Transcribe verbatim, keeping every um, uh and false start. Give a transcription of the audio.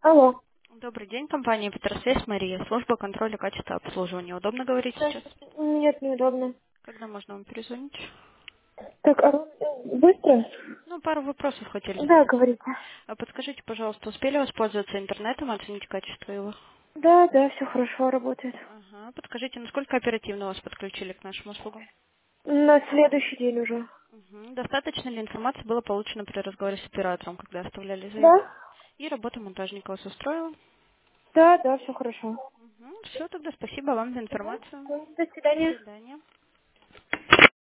Алло. Добрый день, компания Петросвязь, Мария. Служба контроля качества обслуживания. Удобно говорить Да. сейчас? Нет, неудобно. Когда можно вам перезвонить? Так, а вы- быстро? Ну, пару вопросов хотели Да, задать. говорите. А подскажите, пожалуйста, успели воспользоваться интернетом, оценить качество его? Да, да, все хорошо работает. Ага. Подскажите, насколько оперативно вас подключили к нашим услугам? На следующий день уже. Мгм. Достаточно ли информации было получено при разговоре с оператором, когда оставляли заявку? Да? И работа монтажника вас устроила? Да, да, все хорошо. Все, тогда спасибо вам за Угу. информацию. До До свидания. свидания.